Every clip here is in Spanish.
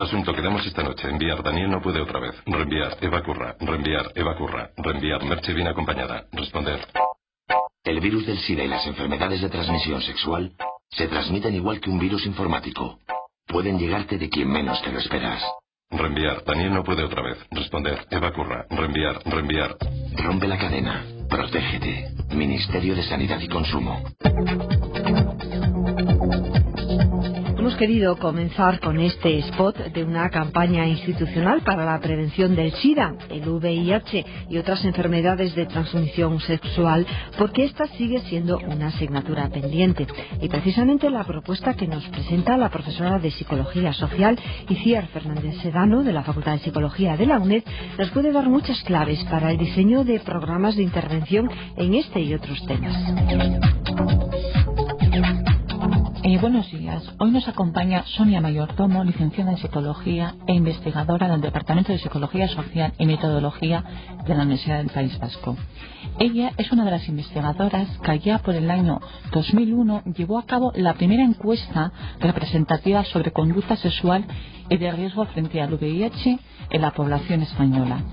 Asunto, quedamos esta noche. Enviar, Daniel no puede otra vez. Reenviar, Eva Curra. Reenviar, Eva Curra. Reenviar, Merche bien acompañada. Responder. El virus del SIDA y las enfermedades de transmisión sexual se transmiten igual que un virus informático. Pueden llegarte de quien menos te lo esperas. Reenviar, Daniel no puede otra vez. Responder, Eva Curra. Reenviar, reenviar. Rompe la cadena. Protégete. Ministerio de Sanidad y Consumo. Hemos querido comenzar con este spot de una campaña institucional para la prevención del SIDA, el VIH y otras enfermedades de transmisión sexual, porque esta sigue siendo una asignatura pendiente. Y precisamente la propuesta que nos presenta la profesora de Psicología Social, Itziar Fernández Sedano, de la Facultad de Psicología de la UNED, nos puede dar muchas claves para el diseño de programas de intervención en este y otros temas. Buenos días. Hoy nos acompaña Sonia Mayordomo, licenciada en Psicología e investigadora del Departamento de Psicología Social y Metodología de la Universidad del País Vasco. Ella es una de las investigadoras que allá por el año 2001 llevó a cabo la primera encuesta representativa sobre conducta sexual y de riesgo frente al VIH en la población española.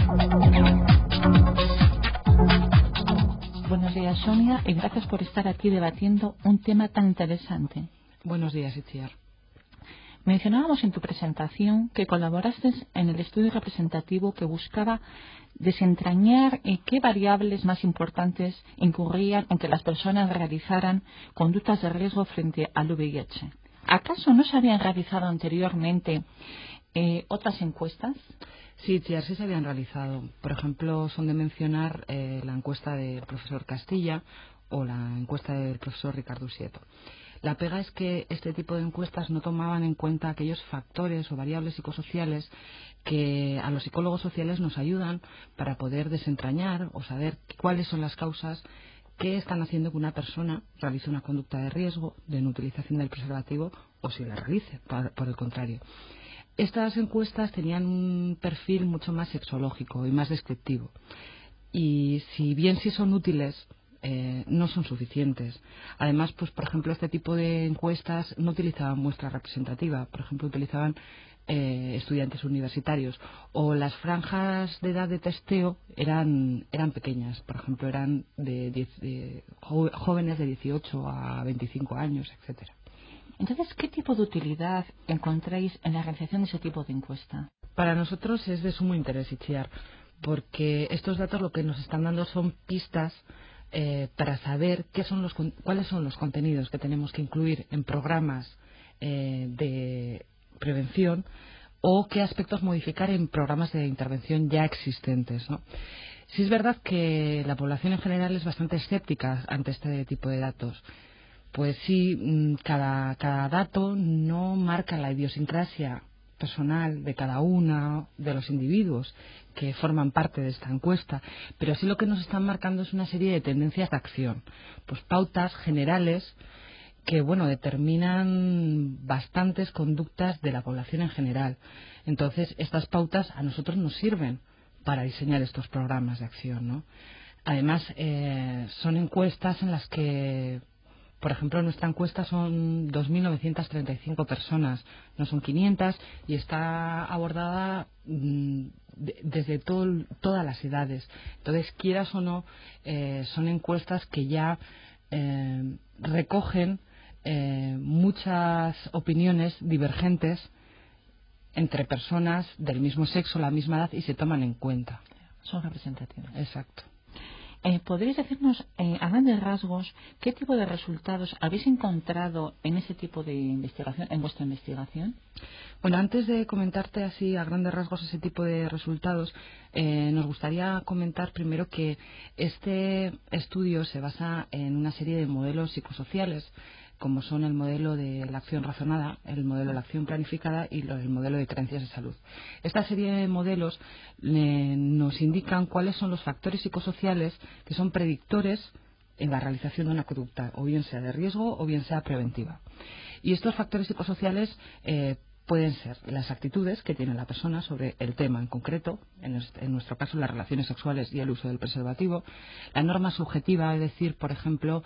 Buenos días, Sonia, y gracias por estar aquí debatiendo un tema tan interesante. Buenos días, Itziar. Mencionábamos en tu presentación que colaboraste en el estudio representativo que buscaba desentrañar qué variables más importantes incurrían en que las personas realizaran conductas de riesgo frente al VIH. ¿Acaso no se habían realizado anteriormente otras encuestas? Sí, Itziar, sí se habían realizado. Por ejemplo, son de mencionar la encuesta del profesor Castilla o la encuesta del profesor Ricardo Sieto. La pega es que este tipo de encuestas no tomaban en cuenta aquellos factores o variables psicosociales que a los psicólogos sociales nos ayudan para poder desentrañar o saber cuáles son las causas que están haciendo que una persona realice una conducta de riesgo de no utilización del preservativo o si la realice, por el contrario. Estas encuestas tenían un perfil mucho más sexológico y más descriptivo. Y si bien sí son útiles, no son suficientes. Además, pues por ejemplo, este tipo de encuestas no utilizaban muestra representativa. Por ejemplo, utilizaban estudiantes universitarios. O las franjas de edad de testeo eran pequeñas. Por ejemplo, eran de jóvenes de 18 a 25 años, etcétera. Entonces, ¿qué tipo de utilidad encontráis en la realización de ese tipo de encuesta? Para nosotros es de sumo interés, Itziar, porque estos datos lo que nos están dando son pistas para saber cuáles son los contenidos que tenemos que incluir en programas de prevención o qué aspectos modificar en programas de intervención ya existentes, ¿no? Sí es verdad que la población en general es bastante escéptica ante este tipo de datos. Pues sí, cada dato no marca la idiosincrasia personal de cada uno de los individuos que forman parte de esta encuesta, pero sí lo que nos están marcando es una serie de tendencias de acción, pues pautas generales que, bueno, determinan bastantes conductas de la población en general. Entonces, estas pautas a nosotros nos sirven para diseñar estos programas de acción, ¿no? Además, son encuestas en las que, por ejemplo, nuestra encuesta son 2.935 personas, no son 500, y está abordada desde todas las edades. Entonces, quieras o no, son encuestas que ya recogen muchas opiniones divergentes entre personas del mismo sexo, la misma edad, y se toman en cuenta. Son representativas. Exacto. ¿Podríais decirnos, a grandes rasgos, qué tipo de resultados habéis encontrado en ese tipo de investigación, en vuestra investigación? Bueno, antes de comentarte así a grandes rasgos ese tipo de resultados, nos gustaría comentar primero que este estudio se basa en una serie de modelos psicosociales, como son el modelo de la acción razonada, el modelo de la acción planificada y el modelo de creencias de salud. Esta serie de modelos nos indican cuáles son los factores psicosociales que son predictores en la realización de una conducta, o bien sea de riesgo o bien sea preventiva. Y estos factores psicosociales pueden ser las actitudes que tiene la persona sobre el tema en concreto, en nuestro caso las relaciones sexuales y el uso del preservativo, la norma subjetiva, es decir, por ejemplo,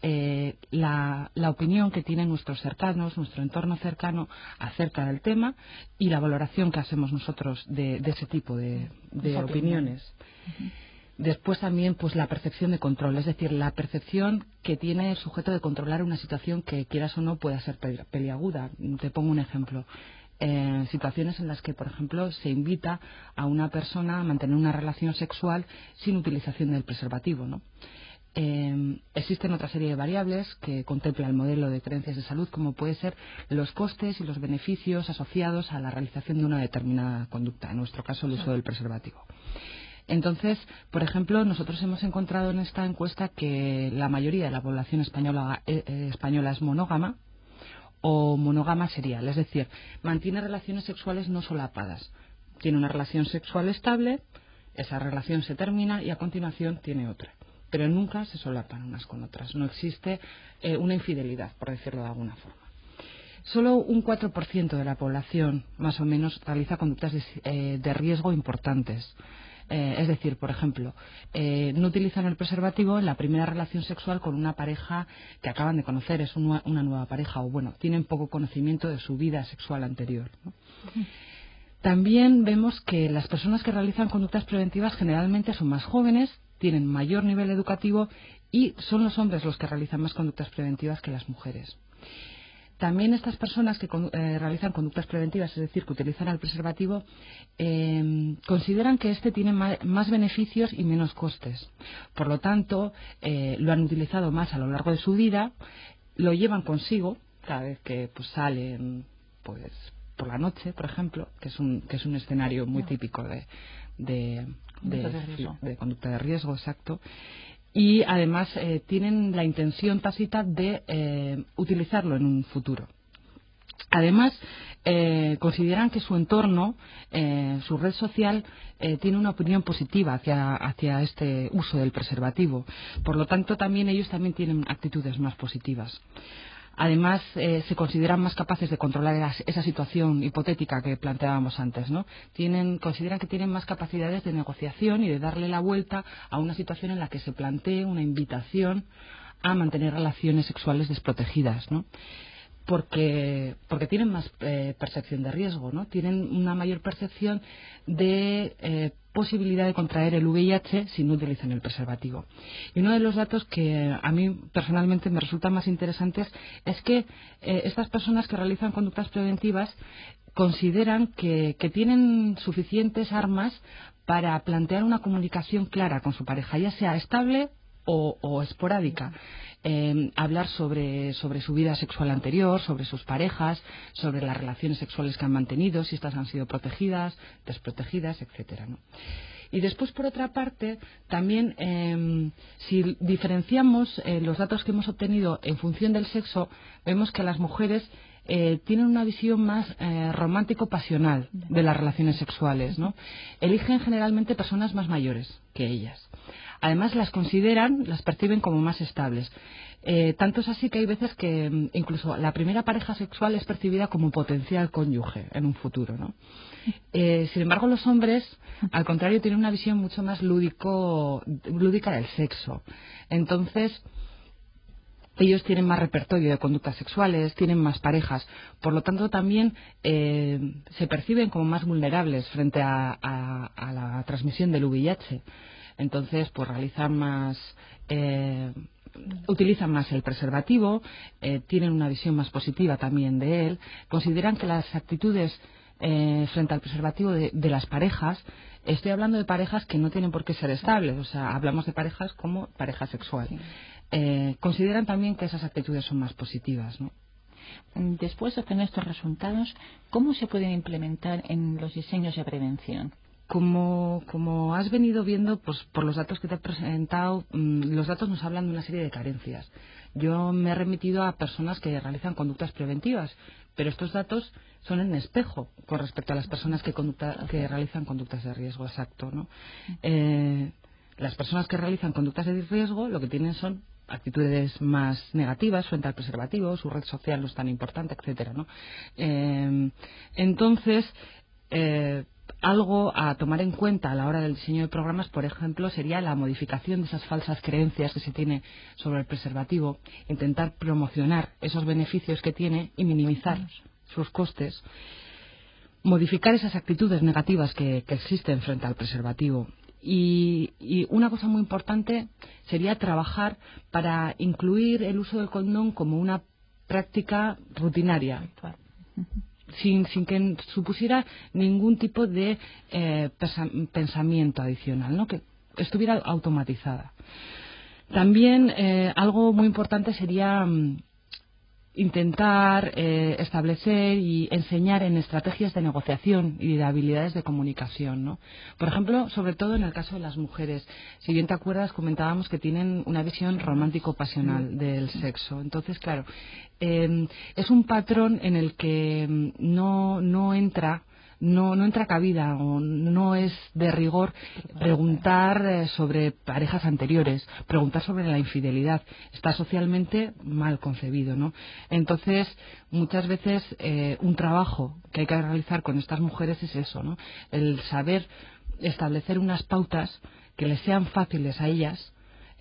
la opinión que tienen nuestros cercanos, nuestro entorno cercano acerca del tema, y la valoración que hacemos nosotros de ese tipo de opiniones. Después también pues la percepción de control, es decir, la percepción que tiene el sujeto de controlar una situación que, quieras o no, pueda ser peliaguda. Te pongo un ejemplo. Situaciones en las que, por ejemplo, se invita a una persona a mantener una relación sexual sin utilización del preservativo, ¿no? Existen otra serie de variables que contempla el modelo de creencias de salud, como puede ser los costes y los beneficios asociados a la realización de una determinada conducta, en nuestro caso el uso del preservativo. Entonces, por ejemplo, nosotros hemos encontrado en esta encuesta que la mayoría de la población española es monógama o monógama serial, es decir, mantiene relaciones sexuales no solapadas. Tiene una relación sexual estable, esa relación se termina y a continuación tiene otra, pero nunca se solapan unas con otras. No existe una infidelidad, por decirlo de alguna forma. Solo un 4% de la población, más o menos, realiza conductas de riesgo importantes. Es decir, por ejemplo, no utilizan el preservativo en la primera relación sexual con una pareja que acaban de conocer, es una nueva pareja, o bueno, tienen poco conocimiento de su vida sexual anterior, ¿no? También vemos que las personas que realizan conductas preventivas generalmente son más jóvenes, tienen mayor nivel educativo y son los hombres los que realizan más conductas preventivas que las mujeres. También estas personas que realizan conductas preventivas, es decir, que utilizan el preservativo, consideran que este tiene más beneficios y menos costes. Por lo tanto, lo han utilizado más a lo largo de su vida, lo llevan consigo cada vez que pues, salen pues, por la noche, por ejemplo, que es un escenario muy típico de conducta de riesgo, exacto. Y además tienen la intención tácita de utilizarlo en un futuro. Además, consideran que su entorno, su red social, tiene una opinión positiva hacia este uso del preservativo. Por lo tanto, ellos también tienen actitudes más positivas. Además, se consideran más capaces de controlar esa situación hipotética que planteábamos antes, ¿no? Consideran que tienen más capacidades de negociación y de darle la vuelta a una situación en la que se plantee una invitación a mantener relaciones sexuales desprotegidas, ¿no? Porque tienen más percepción de riesgo, ¿no? Tienen una mayor percepción de posibilidad de contraer el VIH si no utilizan el preservativo. Y uno de los datos que a mí personalmente me resultan más interesantes es que estas personas que realizan conductas preventivas consideran que tienen suficientes armas para plantear una comunicación clara con su pareja, ya sea estable o esporádica. Hablar sobre su vida sexual anterior, sobre sus parejas, sobre las relaciones sexuales que han mantenido, si estas han sido protegidas, desprotegidas, etcétera, ¿no? Y después, por otra parte, también si diferenciamos los datos que hemos obtenido en función del sexo, vemos que las mujeres tienen una visión más romántico-pasional de las relaciones sexuales, ¿no? Eligen generalmente personas más mayores que ellas. Además, las perciben como más estables. Tanto es así que hay veces que incluso la primera pareja sexual es percibida como potencial cónyuge en un futuro, ¿no? Sin embargo, los hombres, al contrario, tienen una visión mucho más lúdica del sexo. Entonces, ellos tienen más repertorio de conductas sexuales, tienen más parejas, por lo tanto también se perciben como más vulnerables frente a la transmisión del VIH. Entonces, pues utilizan más el preservativo, tienen una visión más positiva también de él, consideran que las actitudes frente al preservativo de las parejas, estoy hablando de parejas que no tienen por qué ser estables, o sea, hablamos de parejas como pareja sexual. Sí. Consideran también que esas actitudes son más positivas, ¿no? Después de obtener estos resultados, ¿cómo se pueden implementar en los diseños de prevención? Como has venido viendo, pues por los datos que te he presentado, los datos nos hablan de una serie de carencias. Yo me he remitido a personas que realizan conductas preventivas, pero estos datos son en espejo con respecto a las personas que realizan conductas de riesgo, exacto, ¿no? Las personas que realizan conductas de riesgo lo que tienen son actitudes más negativas frente al preservativo, su red social no es tan importante, etcétera, ¿no? Entonces, algo a tomar en cuenta a la hora del diseño de programas, por ejemplo, sería la modificación de esas falsas creencias que se tiene sobre el preservativo, intentar promocionar esos beneficios que tiene y minimizar sus costes, modificar esas actitudes negativas que existen frente al preservativo. Y una cosa muy importante sería trabajar para incluir el uso del condón como una práctica rutinaria, sin que supusiera ningún tipo de pensamiento adicional, ¿no? Que estuviera automatizada. También algo muy importante sería intentar establecer y enseñar en estrategias de negociación y de habilidades de comunicación, ¿no? Por ejemplo, sobre todo en el caso de las mujeres. Si bien te acuerdas, comentábamos que tienen una visión romántico-pasional del sexo. Entonces, claro, es un patrón en el que no entra cabida o no es de rigor preguntar sobre parejas anteriores, preguntar sobre la infidelidad. Está socialmente mal concebido, ¿no? Entonces, muchas veces un trabajo que hay que realizar con estas mujeres es eso, ¿no? El saber establecer unas pautas que les sean fáciles a ellas,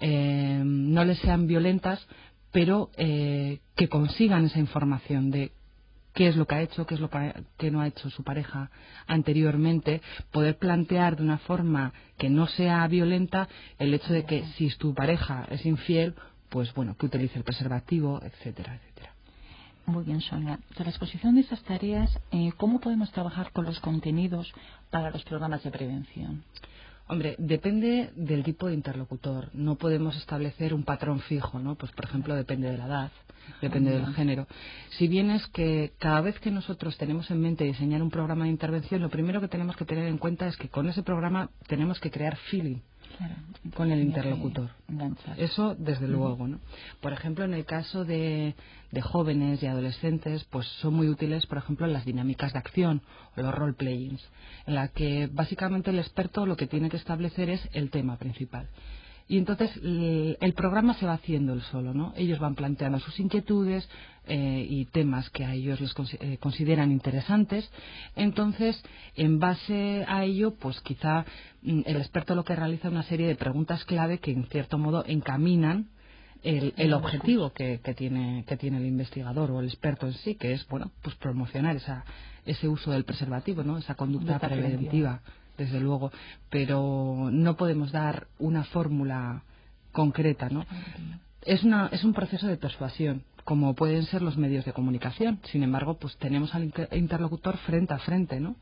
no les sean violentas, pero que consigan esa información de qué es lo que ha hecho, qué es lo que no ha hecho su pareja anteriormente, poder plantear de una forma que no sea violenta el hecho de que si tu pareja es infiel, pues bueno, que utilice el preservativo, etcétera, etcétera. Muy bien, Sonia. De la exposición de esas tareas, ¿cómo podemos trabajar con los contenidos para los programas de prevención? Hombre, depende del tipo de interlocutor. No podemos establecer un patrón fijo, ¿no? Pues, por ejemplo, depende de la edad, depende del género. Si bien es que cada vez que nosotros tenemos en mente diseñar un programa de intervención, lo primero que tenemos que tener en cuenta es que con ese programa tenemos que crear feeling con el interlocutor. Eso, desde luego, ¿no? Por ejemplo, en el caso de jóvenes y adolescentes, pues son muy útiles, por ejemplo, las dinámicas de acción o los role-playings, en la que básicamente el experto lo que tiene que establecer es el tema principal. Y entonces el programa se va haciendo él solo, ¿no? Ellos van planteando sus inquietudes y temas que a ellos les consideran interesantes. Entonces, en base a ello, pues quizá el experto lo que realiza es una serie de preguntas clave que, en cierto modo, encaminan el objetivo que tiene el investigador o el experto en sí, que es, bueno, pues promocionar ese uso del preservativo, ¿no? Esa conducta preventiva. Desde luego, pero no podemos dar una fórmula concreta, ¿no? Es un proceso de persuasión, como pueden ser los medios de comunicación. Sin embargo, pues tenemos al interlocutor frente a frente, ¿no?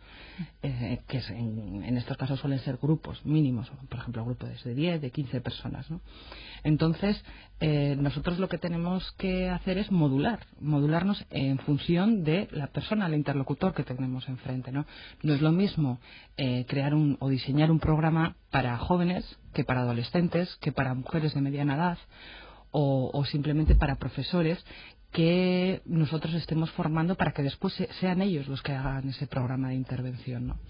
Que en estos casos suelen ser grupos mínimos, por ejemplo, grupos de 10, de 15 personas, ¿no? Entonces, nosotros lo que tenemos que hacer es modularnos en función de la persona, el interlocutor que tenemos enfrente, ¿no? No es lo mismo crear o diseñar un programa para jóvenes que para adolescentes, que para mujeres de mediana edad, o simplemente para profesores que nosotros estemos formando para que después sean ellos los que hagan ese programa de intervención, ¿no?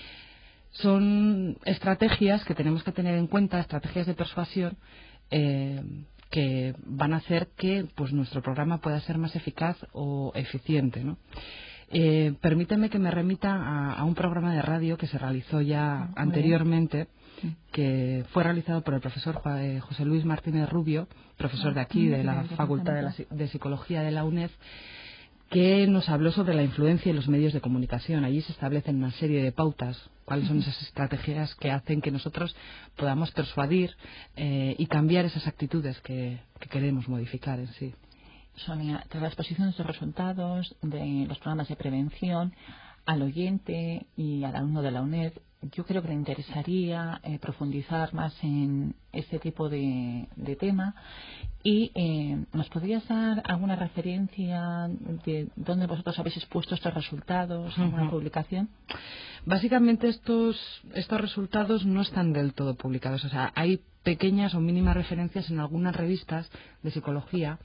Son estrategias que tenemos que tener en cuenta, estrategias de persuasión que van a hacer que pues nuestro programa pueda ser más eficaz o eficiente, ¿no? Permíteme que me remita a un programa de radio que se realizó ya anteriormente, que fue realizado por el profesor José Luis Martínez Rubio, profesor de aquí, de la Facultad de Psicología de la UNED, que nos habló sobre la influencia en los medios de comunicación. Allí se establecen una serie de pautas, cuáles son esas estrategias que hacen que nosotros podamos persuadir y cambiar esas actitudes que queremos modificar en sí. Sonia, tras la exposición de estos resultados de los programas de prevención al oyente y al alumno de la UNED, yo creo que le interesaría profundizar más en este tipo de tema y ¿nos podrías dar alguna referencia de dónde vosotros habéis expuesto estos resultados en una publicación? Básicamente estos resultados no están del todo publicados, o sea, hay pequeñas o mínimas referencias en algunas revistas de psicología.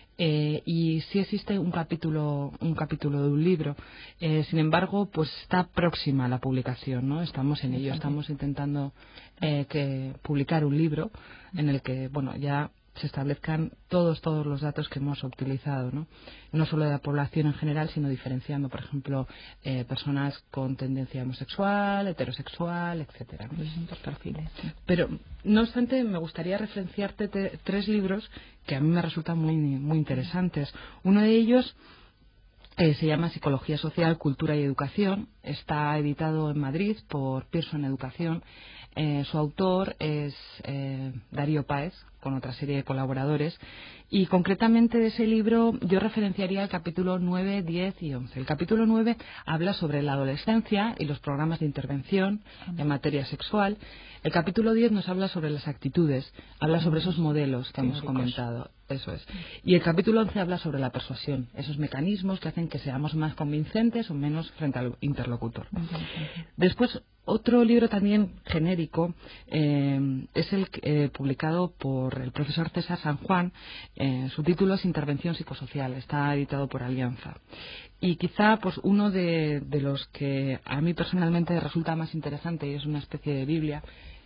Y sí existe un capítulo de un libro. Sin embargo, pues está próxima a la publicación, ¿no? Estamos en ello, estamos intentando publicar un libro en el que, bueno, ya se establezcan todos los datos que hemos utilizado, no solo de la población en general, sino diferenciando, por ejemplo, personas con tendencia homosexual, heterosexual, etcétera, distintos perfiles. Sí. Pero, no obstante, me gustaría referenciarte 3 libros que a mí me resultan muy interesantes. Uno de ellos se llama Psicología Social, Cultura y Educación. Está editado en Madrid por Pearson Educación. Su autor es Darío Páez, con otra serie de colaboradores. Y concretamente de ese libro yo referenciaría el capítulo 9, 10 y 11. El capítulo 9 habla sobre la adolescencia y los programas de intervención en materia sexual. El capítulo 10 nos habla sobre las actitudes, habla sobre esos modelos que hemos comentado. Eso es. Y el capítulo 11 habla sobre la persuasión, esos mecanismos que hacen que seamos más convincentes o menos frente al interlocutor. Después, otro libro también genérico es el publicado por el profesor César San Juan. Su título es Intervención psicosocial, está editado por Alianza. Y quizá pues uno de los que a mí personalmente resulta más interesante, y es una especie de Biblia,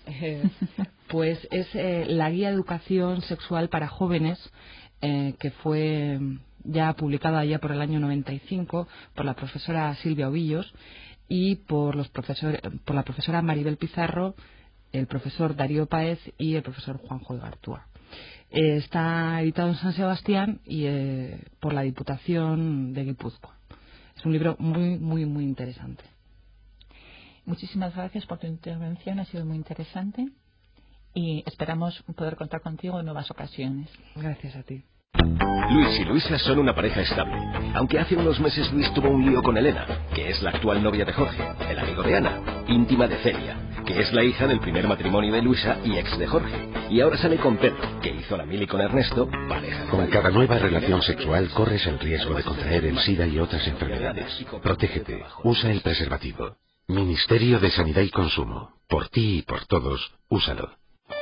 pues es la Guía de Educación Sexual para Jóvenes, que fue ya publicada ya por el año 95 por la profesora Silvia Ovillos y por la profesora Maribel Pizarro, el profesor Darío Páez y el profesor Juanjo de Gartúa. Está editado en San Sebastián y por la Diputación de Guipúzcoa. Es un libro muy interesante. Muchísimas gracias por tu intervención, ha sido muy interesante y esperamos poder contar contigo en nuevas ocasiones. Gracias a ti. Luis y Luisa son una pareja estable, aunque hace unos meses Luis tuvo un lío con Elena, que es la actual novia de Jorge, el amigo de Ana, íntima de Celia, que es la hija del primer matrimonio de Luisa y ex de Jorge, y ahora sale con Pedro, que hizo la mili con Ernesto, pareja. Con cada nueva relación sexual corres el riesgo de contraer el SIDA y otras enfermedades. Protégete, usa el preservativo. Ministerio de Sanidad y Consumo. Por ti y por todos, úsalo.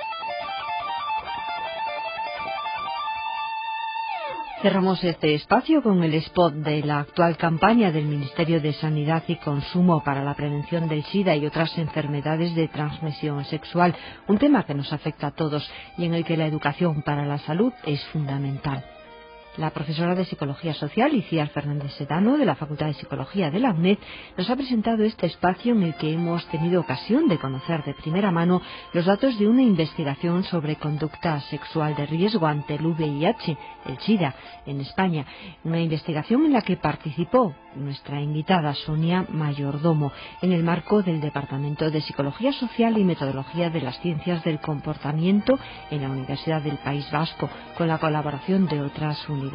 Cerramos este espacio con el spot de la actual campaña del Ministerio de Sanidad y Consumo para la prevención del SIDA y otras enfermedades de transmisión sexual, un tema que nos afecta a todos y en el que la educación para la salud es fundamental. La profesora de Psicología Social, Iciar Fernández Sedano, de la Facultad de Psicología de la UNED, nos ha presentado este espacio en el que hemos tenido ocasión de conocer de primera mano los datos de una investigación sobre conducta sexual de riesgo ante el VIH, el SIDA, en España. Una investigación en la que participó nuestra invitada Sonia Mayordomo, en el marco del Departamento de Psicología Social y Metodología de las Ciencias del Comportamiento en la Universidad del País Vasco, con la colaboración de otras universidades.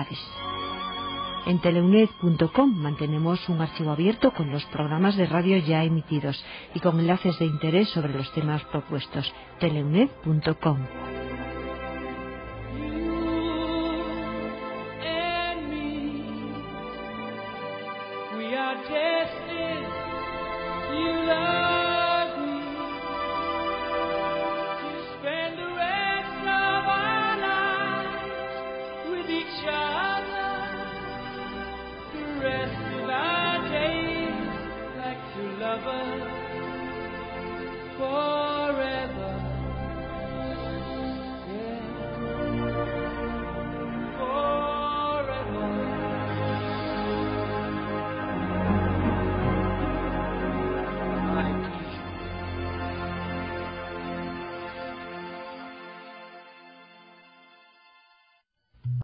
En teleuned.com mantenemos un archivo abierto con los programas de radio ya emitidos y con enlaces de interés sobre los temas propuestos. teleuned.com. For